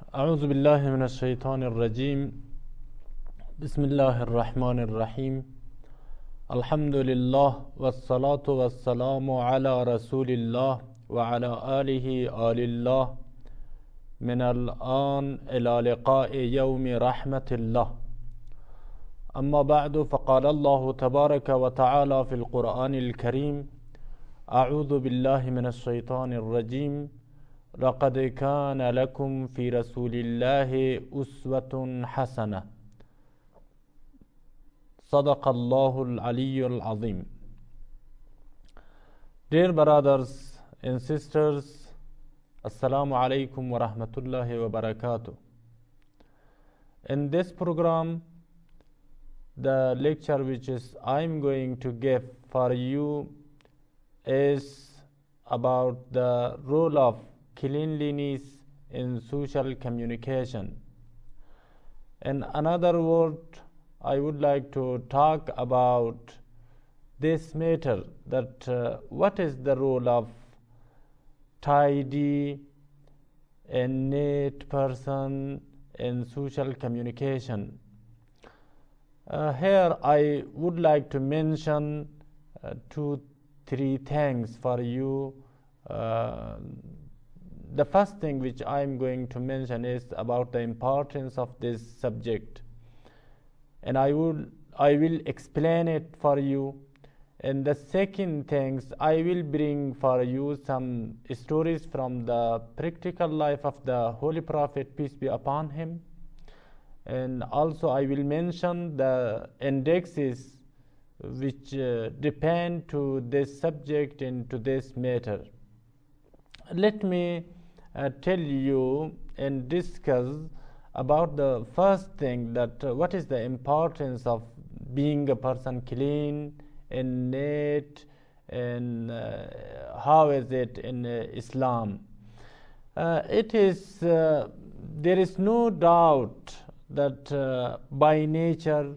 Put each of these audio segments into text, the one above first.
أعوذ بالله من الشيطان الرجيم. بسم الله الرحمن الرحيم. الحمد لله والصلاة والسلام على رسول الله وعلى آله آل الله من الآن إلى لقاء يوم رحمة الله. أما بعد، فقال الله تبارك وتعالى في القرآن الكريم: أعوذ بالله من الشيطان الرجيم. لقد كان لكم في رسول الله أسوة حسنة. صدق الله العلي العظيم. Dear brothers and sisters, Assalamu alaikum wa rahmatullahi wa barakatuh. In this program, the lecture which I'm going to give for you is about the role of cleanliness in social communication. In another word, I would like to talk about this matter, that what is the role of tidy and neat person in social communication. Here I would like to mention 2-3 things for you. The first thing which I am going to mention is about the importance of this subject, and I will explain it for you. And the second things, I will bring for you some stories from the practical life of the Holy Prophet, peace be upon him. And also I will mention the indexes which depend to this subject and to this matter. Let me tell you and discuss about the first thing, that what is the importance of being a person clean and neat, and how is it in Islam. It is there is no doubt that by nature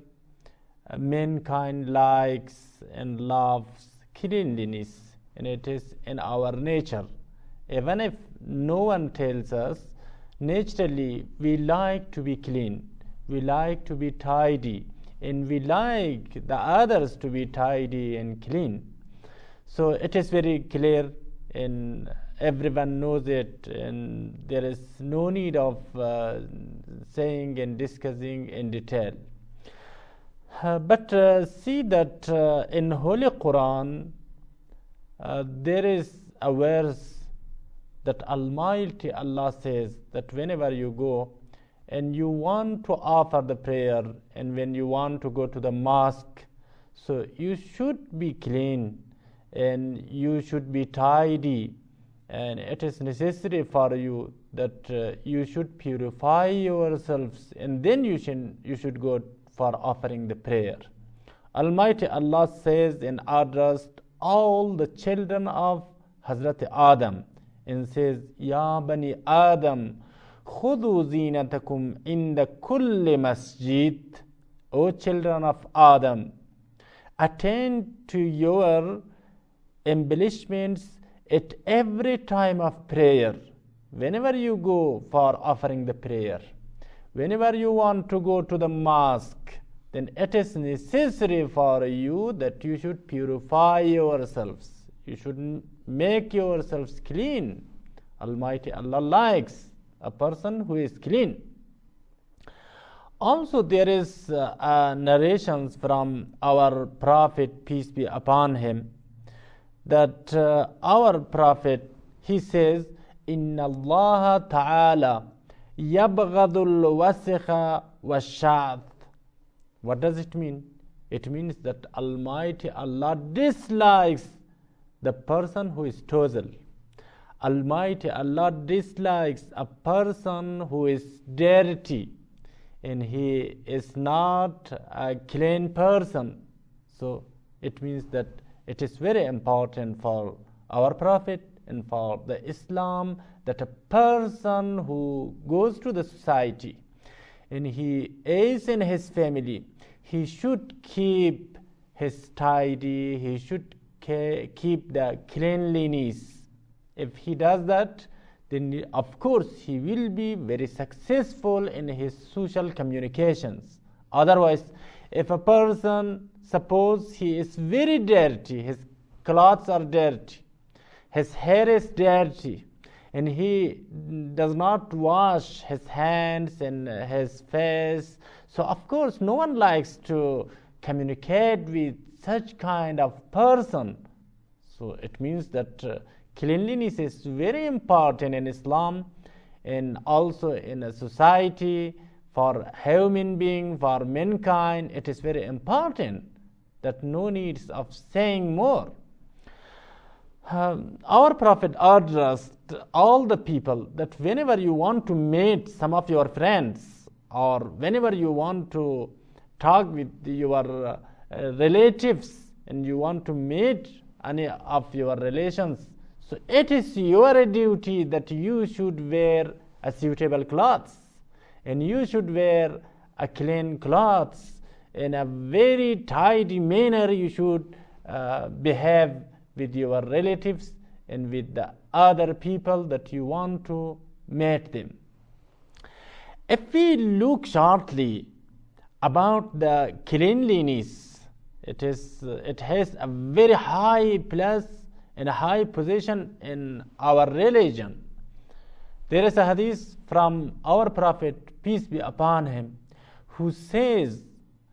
mankind likes and loves cleanliness, and it is in our nature. Even if no one tells us, naturally we like to be clean, we like to be tidy, and we like the others to be tidy and clean. So it is very clear and everyone knows it, and there is no need of saying and discussing in detail. But see that in Holy Quran there is a verse that Almighty Allah says that whenever you go and you want to offer the prayer, and when you want to go to the mosque, so you should be clean and you should be tidy, and it is necessary for you that you should purify yourselves, and then you should go for offering the prayer. Almighty Allah says and addressed all the children of Hazrat Adam, and says, Ya Bani Adam, Khudu zinatakum inda kulli masjid. O children of Adam, attend to your embellishments at every time of prayer. Whenever you go for offering the prayer, whenever you want to go to the mosque, then it is necessary for you that you should purify yourselves. You should make yourselves clean. Almighty Allah likes a person who is clean. Also there is narrations from our Prophet, peace be upon him, that our Prophet, he says, Inna Allah Ta'ala yabghadul wasikha wash-sha'th. What does it mean? It means that Almighty Allah dislikes the person who is tozel. Almighty Allah dislikes a person who is dirty, and he is not a clean person. So it means that it is very important for our Prophet and for the Islam that a person who goes to the society and he is in his family, he should keep his tidy, he should keep the cleanliness. If he does that, then of course he will be very successful in his social communications. Otherwise, if a person, suppose he is very dirty, his clothes are dirty, his hair is dirty, and he does not wash his hands and his face, so of course no one likes to communicate with such kind of person. So it means that cleanliness is very important in Islam and also in a society. For human being, for mankind, it is very important, that no needs of saying more. Our Prophet addressed all the people that whenever you want to meet some of your friends, or whenever you want to talk with your relatives and you want to meet any of your relations, so it is your duty that you should wear a suitable clothes, and you should wear a clean clothes. In a very tidy manner you should behave with your relatives and with the other people that you want to meet them. If we look shortly about the cleanliness, it has a very high place and a high position in our religion. There is a hadith from our Prophet, peace be upon him, who says,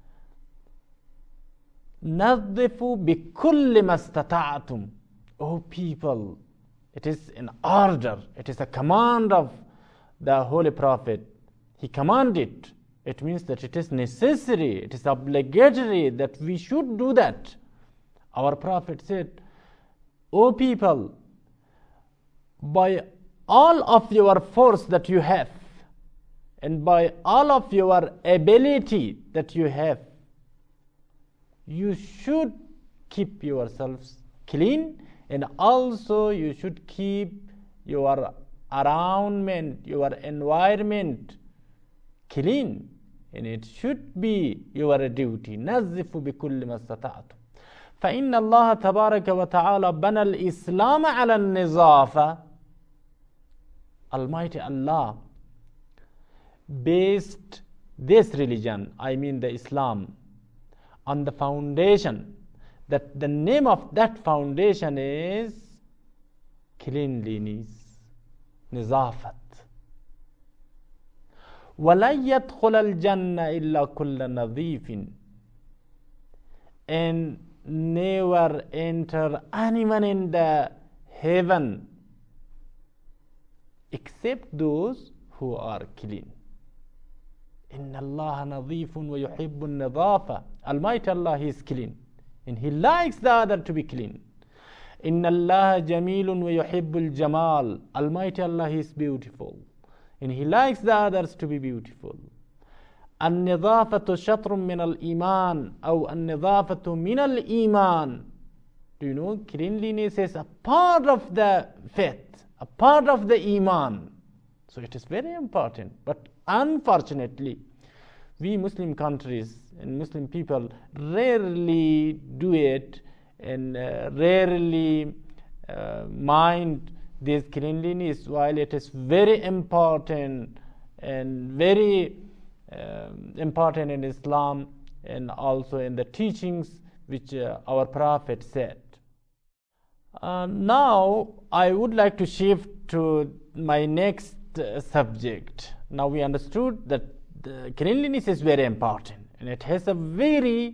نظفوا بكل ما استطعتم. O people, it is an order, it is a command of the Holy Prophet. He commanded. It means that it is necessary, it is obligatory that we should do that. Our Prophet said, O people, by all of your force that you have, and by all of your ability that you have, you should keep yourselves clean, and also you should keep your environment clean, and it should be your duty. نظفوا بكل ما استطعتم فإن الله تبارك وتعالى بنى الإسلام على النظافة. Almighty Allah based this religion, I mean the Islam, on the foundation, that the name of that foundation is cleanliness, نظافة. وَلَنْ يَدْخُلَ الْجَنَّةِ إِلَّا كُلَّ نَظِيفٍ. And never enter anyone in the heaven except those who are clean. إِنَّ اللَّهَ نَظِيفٌ وَيُحِبُّ النَّظَافَةَ. Almighty Allah, He is clean, and He likes the other to be clean. إِنَّ اللَّهَ جَمِيلٌ وَيُحِبُّ الْجَمَالَ. Almighty Allah, He is beautiful, and He likes the others to be beautiful. النظافة شطر من الإيمان أو النظافة من الإيمان. Do you know, cleanliness is a part of the faith, a part of the Iman. So it is very important. But unfortunately, we Muslim countries and Muslim people rarely do it, and rarely mind this cleanliness, while it is very important and very important in Islam and also in the teachings which our Prophet said. Now I would like to shift to my next subject. Now we understood that the cleanliness is very important, and it has a very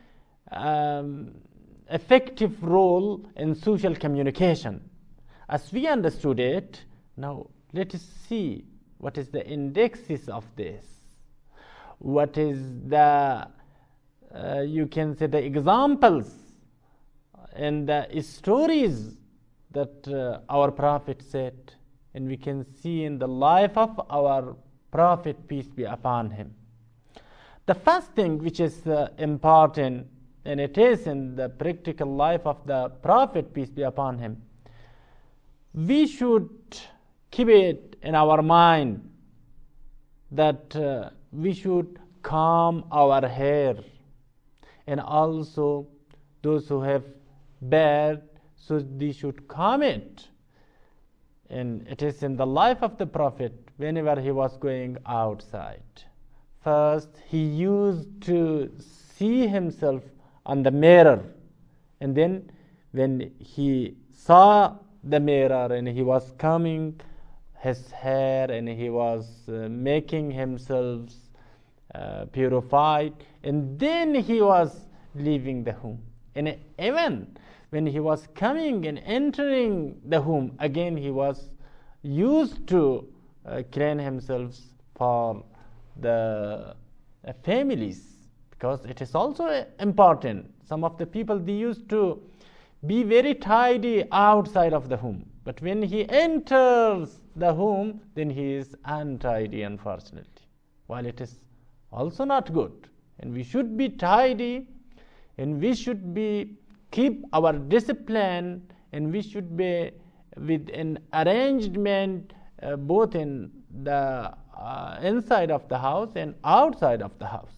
effective role in social communication. As we understood it, now let us see what is the indexes of this. What is the, you can say, the examples and the stories that our Prophet said, and we can see in the life of our Prophet, peace be upon him. The first thing which is important, and it is in the practical life of the Prophet, peace be upon him, we should keep it in our mind that we should comb our hair, and also those who have beard, so they should comb it. And it is in the life of the Prophet, whenever he was going outside, first he used to see himself on the mirror, and then when he saw the mirror and he was combing his hair and he was making himself purified, and then he was leaving the home. And even when he was coming and entering the home, again he was used to clean himself for the families, because it is also important. Some of the people, they used to be very tidy outside of the home, but when he enters the home, then he is untidy, unfortunately, while it is also not good. And we should be tidy, and we should be keep our discipline, and we should be with an arrangement both in the inside of the house and outside of the house.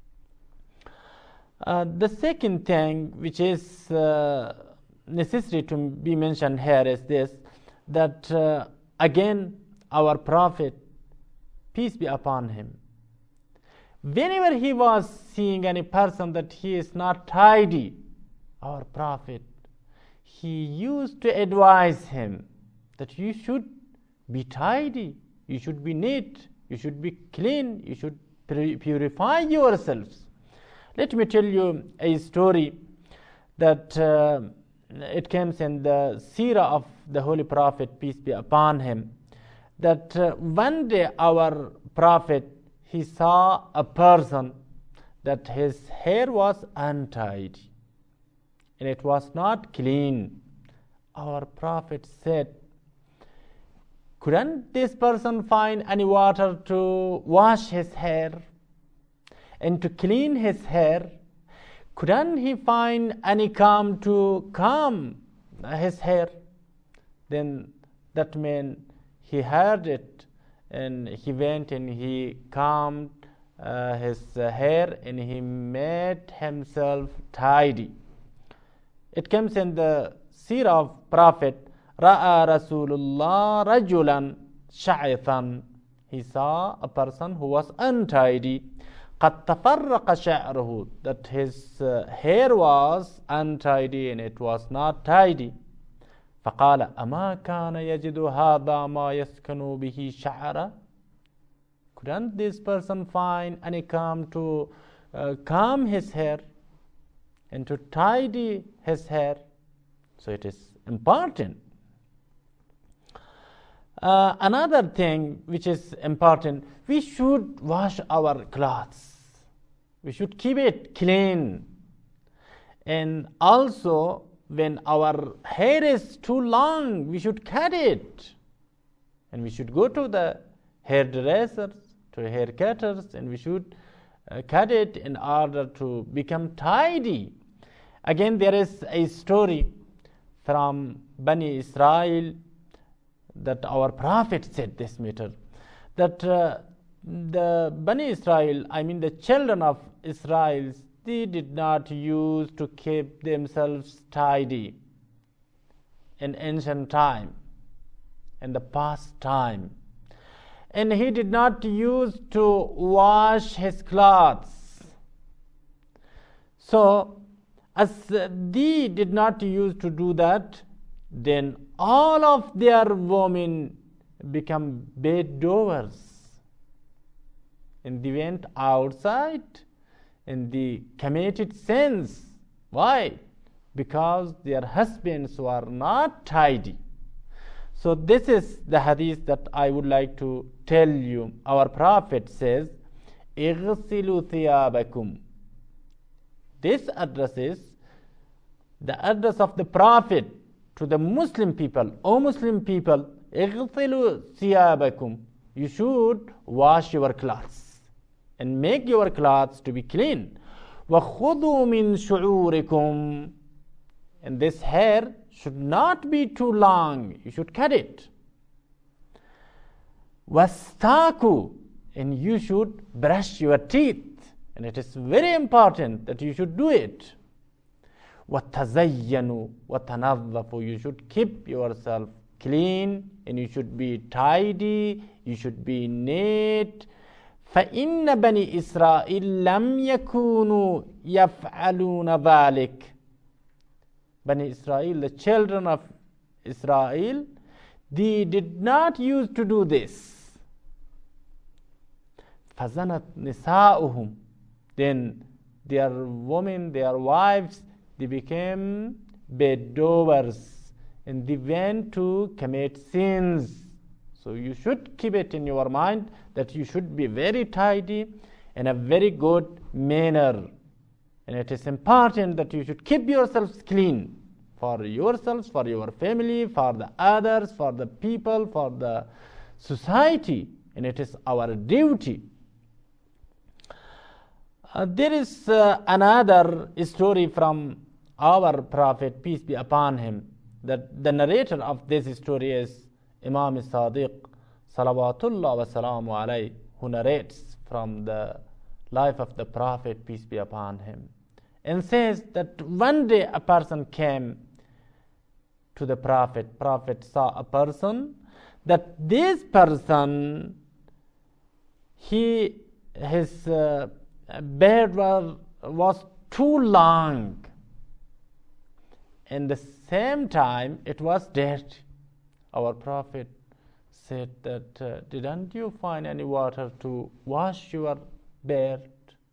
The second thing which is necessary to be mentioned here is this, that again our Prophet, peace be upon him, whenever he was seeing any person that he is not tidy, our Prophet, he used to advise him that you should be tidy, you should be neat, you should be clean, you should purify yourselves. Let me tell you a story that it comes in the seerah of the Holy Prophet, peace be upon him, that one day our Prophet, he saw a person that his hair was untidy and it was not clean. Our Prophet said, couldn't this person find any water to wash his hair and to clean his hair? Couldn't he find any comb to comb his hair? Then that man, he heard it, and he went and he combed his hair and he made himself tidy. It comes in the seerah of Prophet, Ra'a Rasulullah rajulan sha'ithan. He saw a person who was untidy. قَدْ تَفَرَّقَ شَعْرُهُ, that his hair was untidy and it was not tidy. فَقَالَ أَمَا كَانَ يَجِدُ هَذَا مَا يَسْكَنُ بِهِ شَعْرًا. Couldn't this person find any comb to comb his hair and to tidy his hair? So it is important. Another thing which is important, we should wash our clothes. We should keep it clean. And also, when our hair is too long, we should cut it. And we should go to the hairdressers, to haircutters, and we should cut it in order to become tidy. Again, there is a story from Bani Israel that our Prophet said this matter, that the Bani Israel, I mean the children of Israel, they did not use to keep themselves tidy in ancient time, in the past time. And he did not use to wash his clothes. So, as they did not use to do that, then all of their women become bedgoers. And they went outside and they committed sins. Why? Because their husbands were not tidy. So this is the hadith that I would like to tell you. Our Prophet says, اغسلوا ثيابكم. This addresses the address of the Prophet to the Muslim people. O Muslim people, اغسلوا ثيابكم. You should wash your clothes and make your clothes to be clean. وَخُذُوا مِن شُعُورِكُمْ. And this hair should not be too long. You should cut it. وَاسْتَاكُوا. And you should brush your teeth. And it is very important that you should do it. وَتَزَيَّنُوا وَتَنَظَّفُوا. You should keep yourself clean and you should be tidy, you should be neat. فإن بني إسرائيل لم يكونوا يفعلون ذلك. Bani Israel, the children of Israel, they did not used to do this. فزنت نساؤهم. Then their women, their wives, they became bedgoers and they went to commit sins. So you should keep it in your mind that you should be very tidy in a very good manner. And it is important that you should keep yourselves clean for yourselves, for your family, for the others, for the people, for the society. And it is our duty. There is another story from our Prophet, peace be upon him, that the narrator of this story is Imam Sadiq, salawatullah wa salamu alayhi, who narrates from the life of the Prophet, peace be upon him, and says that one day a person came to the Prophet. Prophet saw a person, that this person, his beard was too long, and the same time it was dirty. Our Prophet said that, didn't you find any water to wash your beard?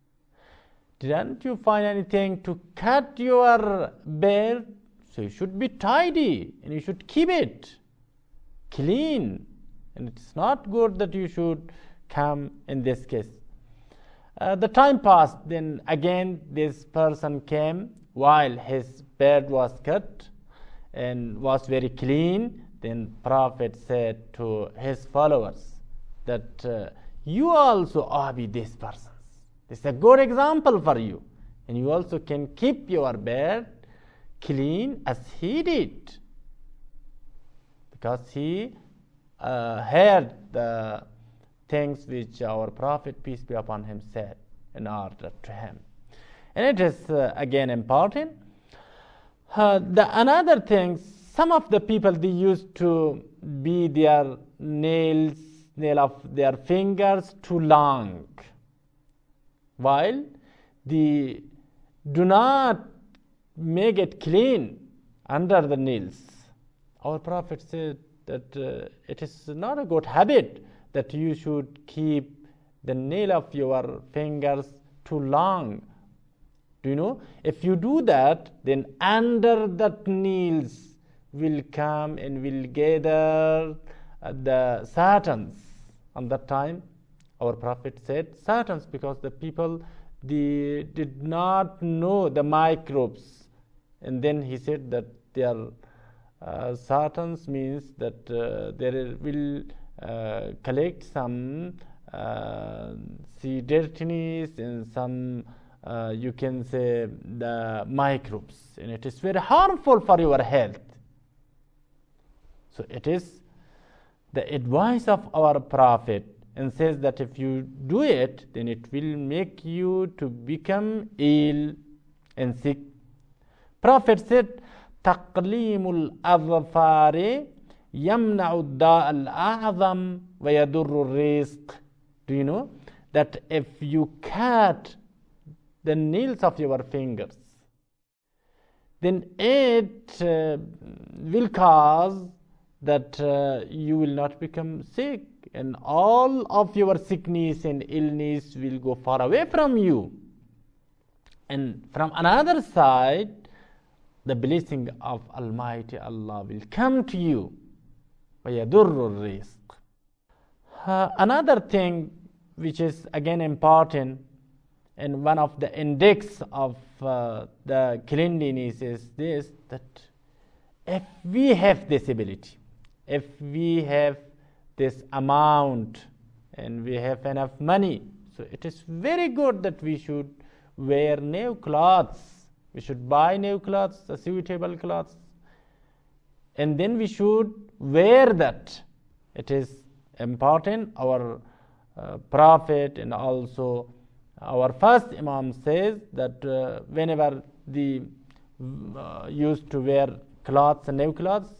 Didn't you find anything to cut your beard? So you should be tidy and you should keep it clean. And it's not good that you should come in this case. The time passed, then again this person came while his beard was cut and was very clean. Then Prophet said to his followers that you also obey these persons. This is a good example for you. And you also can keep your beard clean as he did. Because he heard the things which our Prophet, peace be upon him, said in order to him. And it is again important. Another thing, some of the people, they used to be their nail of their fingers too long, while they do not make it clean under the nails. Our Prophet said that it is not a good habit that you should keep the nail of your fingers too long. Do you know? If you do that, then under that nails will come and will gather the Satans. On that time, our Prophet said Satans, because the people, they did not know the microbes. And then he said that their Satans means that there will collect some dirtiness and some you can say the microbes, and it is very harmful for your health. So it is the advice of our Prophet, and says that if you do it, then it will make you to become ill and sick. Prophet said, تقليم الأظفار يمنع الداء الأعظم ويضر الرزق. Do you know that if you cut the nails of your fingers, then it will cause that you will not become sick, and all of your sickness and illness will go far away from you. And from another side, the blessing of Almighty Allah will come to you. وَيَدُرُّ الرِّزْقِ. Another thing which is again important, and one of the index of the cleanliness is this, that if we have this ability, if we have this amount and we have enough money, so it is very good that we should wear new clothes. We should buy new clothes, suitable clothes, and then we should wear that. It is important. Our Prophet and also our first Imam says that whenever they used to wear clothes and new clothes,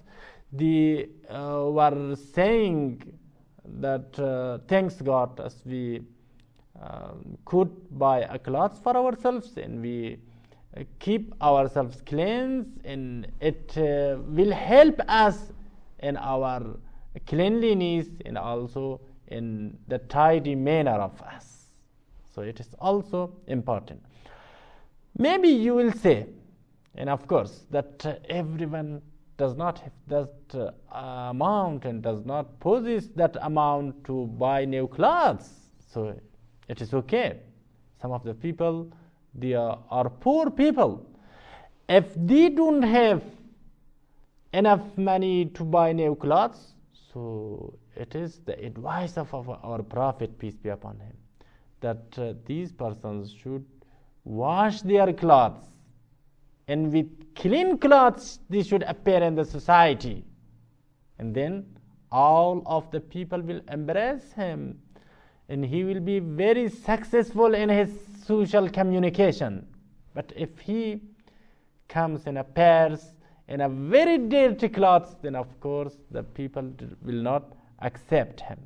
they were saying that thanks God, as we could buy a clothes for ourselves and we keep ourselves clean, and it will help us in our cleanliness and also in the tidy manner of us. So it is also important. Maybe you will say, and of course, that everyone does not have that amount and does not possess that amount to buy new clothes. So it is okay. Some of the people, they are poor people. If they don't have enough money to buy new clothes, so it is the advice of our Prophet, peace be upon him, that these persons should wash their clothes, and with clean clothes they should appear in the society, and then all of the people will embrace him, and he will be very successful in his social communication. But if he comes and appears in a very dirty clothes, then of course the people will not accept him.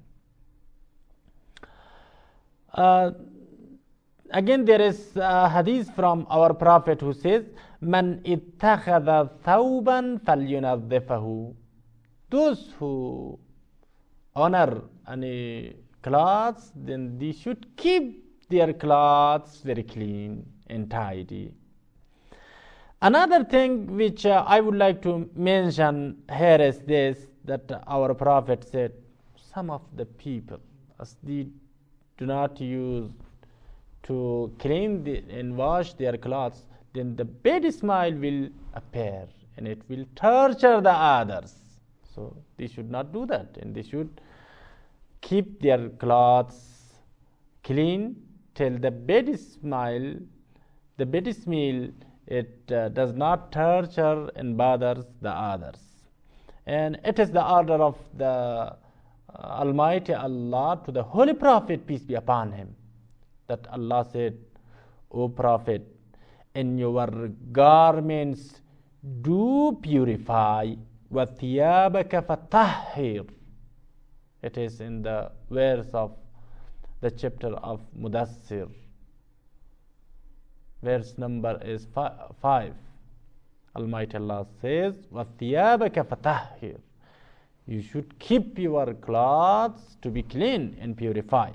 Again, there is a hadith from our Prophet who says, "Man ittakhadha thawban falyunadhifahu." Those who honor any clothes, then they should keep their clothes very clean and tidy. Another thing which I would like to mention here is this, that our Prophet said, some of the people, as they do not use to clean and wash their clothes, then the bad smile will appear and it will torture the others. So they should not do that, and they should keep their clothes clean till the bad smile, the bad smell, it does not torture and bothers the others. And it is the order of the Almighty Allah to the Holy Prophet, peace be upon him, that Allah said, O Prophet, in your garments do purify, وَثِيَابَكَ فَطَهِّرْ. It is in the verse of the chapter of Mudassir. Verse number is 5. Almighty Allah says, وَثِيَابَكَ فَطَهِّرْ. You should keep your clothes to be clean and purified.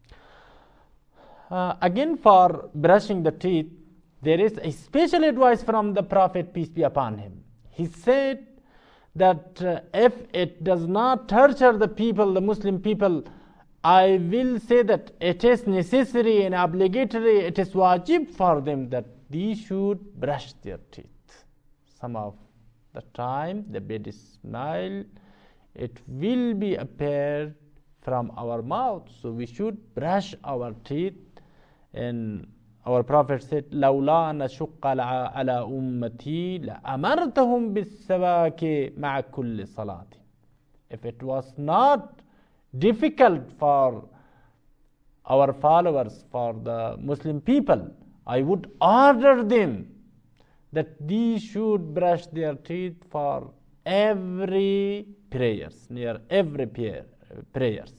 Again, for brushing the teeth, there is a special advice from the Prophet, peace be upon him. He said that if it does not torture the people, the Muslim people, I will say that it is necessary and obligatory, it is wajib for them that they should brush their teeth. Some of the time, the bad smile, it will be appeared from our mouth, so we should brush our teeth. And our Prophet said, لولا أن أشق على أمتي لأمرتهم بالسواك مع كل صلاة. If it was not difficult for our followers, for the Muslim people, I would order them that they should brush their teeth for every prayers, near every prayers.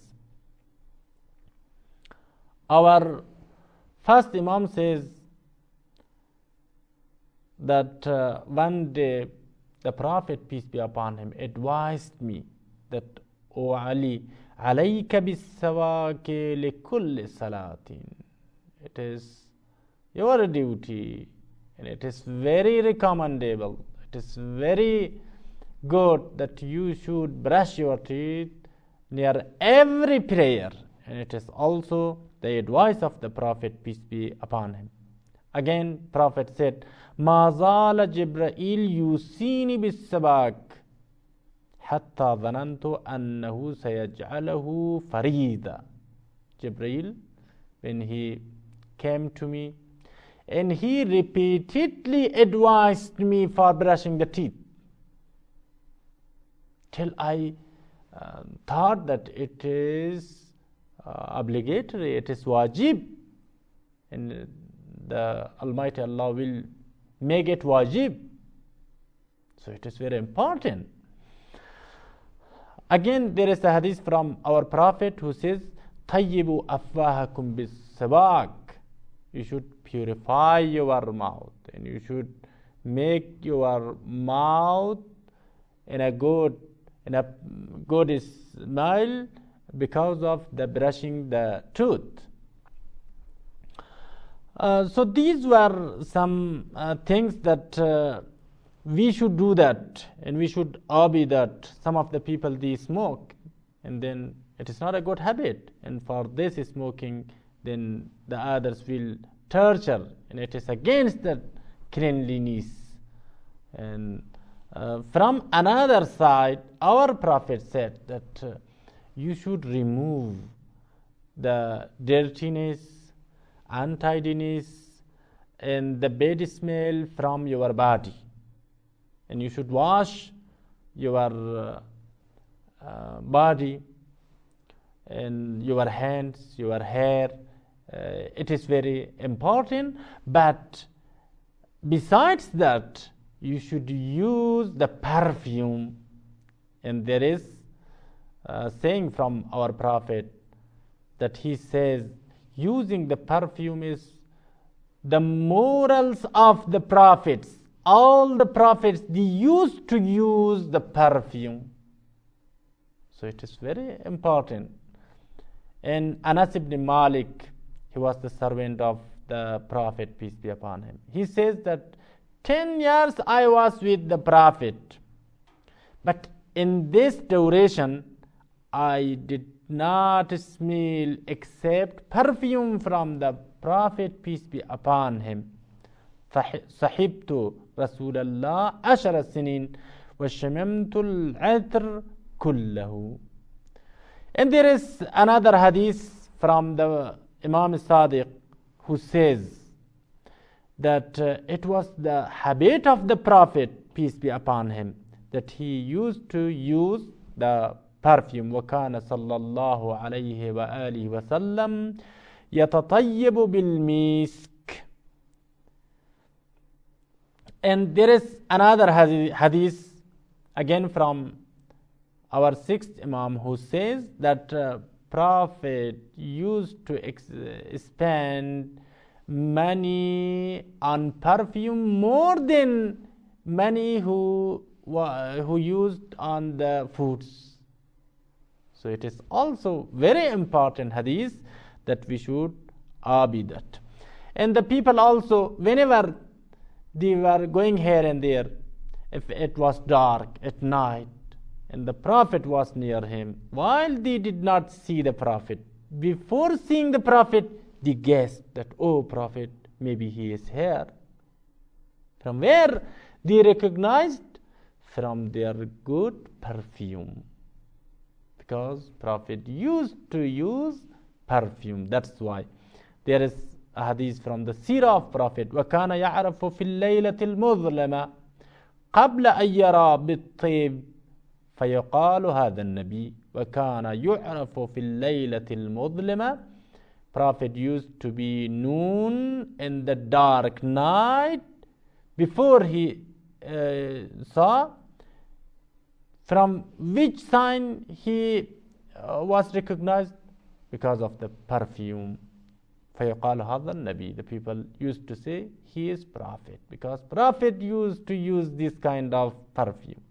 Our first Imam says that one day the Prophet, peace be upon him, advised me that, O Ali, عليك بالسواك لكل صلاة. It is your duty, and it is very recommendable, it is very good that you should brush your teeth near every prayer. And it is also the advice of the Prophet, peace be upon him. Again, Prophet said, ما زال جبرائيل يوصيني بالسواك حتى ظننت أنه سيجعله فريضة. Jibreel, when he came to me, and he repeatedly advised me for brushing the teeth, till I thought that it is obligatory, it is wajib, and the Almighty Allah will make it wajib. So it is very important. Again, there is a hadith from our Prophet who says, طَيِّبُوا أَفْوَاهَكُمْ بِالسِّوَاكِ. You should purify your mouth, and you should make your mouth in a good smile because of the brushing the tooth. So these were some things that we should do that, and we should obey that. Some of the people, they smoke, and then it is not a good habit, and for this smoking, then the others will torture, and it is against the cleanliness. And from another side, our Prophet said that you should remove the dirtiness, untidiness, and the bad smell from your body, and you should wash your body and your hands, your hair. It is very important, but besides that, you should use the perfume. And there is a saying from our Prophet that he says, using the perfume is the morals of the prophets. All the prophets, they used to use the perfume. So it is very important. And Anas ibn Malik, he was the servant of the Prophet, peace be upon him. He says that 10 years I was with the Prophet, but in this duration I did not smell except perfume from the Prophet, peace be upon him. صحبت رسول الله 10 سنين وشممت العطر كله. And there is another hadith from the Imam Sadiq who says that it was the habit of the Prophet, peace be upon him, that he used to use the perfume. وَكَانَ صَلَّى اللَّهُ عَلَيْهِ وَآلِهِ وَسَلَّمْ يَتَطَيَّبُ بِالْمِسْكِ. And there is another hadith again from our sixth Imam who says that Prophet used to spend money on perfume more than money who used on the foods. So it is also very important hadith that we should obey that. And the people also, whenever they were going here and there, if it was dark at night and the Prophet was near him, while they did not see the Prophet, before seeing the Prophet, they guessed that, oh, Prophet, maybe he is here. From where they recognized? From their good perfume. Because Prophet used to use perfume. That's why there is a hadith from the seerah of Prophet. وَكَانَ يَعْرَفُ فِي اللَّيْلَةِ الْمُظْلَمَةِ قَبْلَ أَنْ يَرَى بِالطِّيبِ فَيُقَالُ هَذَا النَّبِيُّ وَكَانَ يُعْرَفُ فِي اللَّيْلَةِ الْمُظْلَمَةِ. Prophet used to be known in the dark night before he saw. From which sign he was recognized? Because of the perfume. فَيُقَالُ هَذَا النَّبِيُّ. The people used to say, he is Prophet, because Prophet used to use this kind of perfume.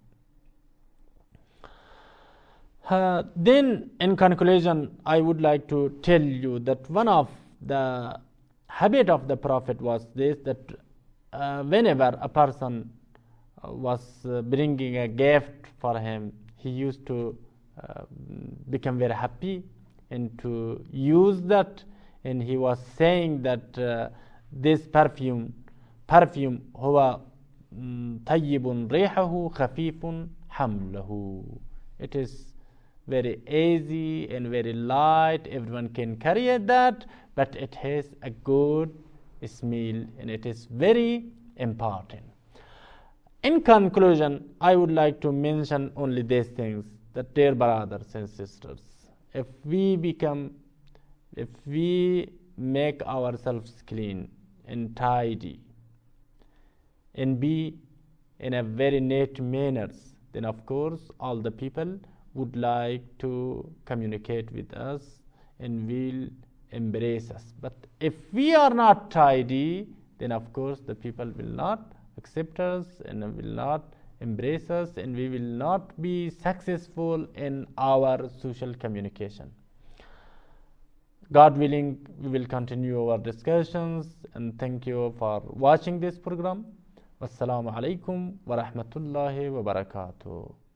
Then in conclusion, I would like to tell you that one of the habit of the Prophet was this, that whenever a person was bringing a gift for him, he used to become very happy and to use that. And he was saying that this perfume هو طيب ريحه خفيف حمله. It is very easy and very light, everyone can carry that, but it has a good smell and it is very important. In conclusion, I would like to mention only these things, that dear brothers and sisters, if we make ourselves clean and tidy and be in a very neat manners, then of course all the people would like to communicate with us and will embrace us. But if we are not tidy, then of course the people will not accept us and will not embrace us, and we will not be successful in our social communication. God willing, we will continue our discussions, and thank you for watching this program. Wassalamu alaikum wa rahmatullahi wa barakatuh.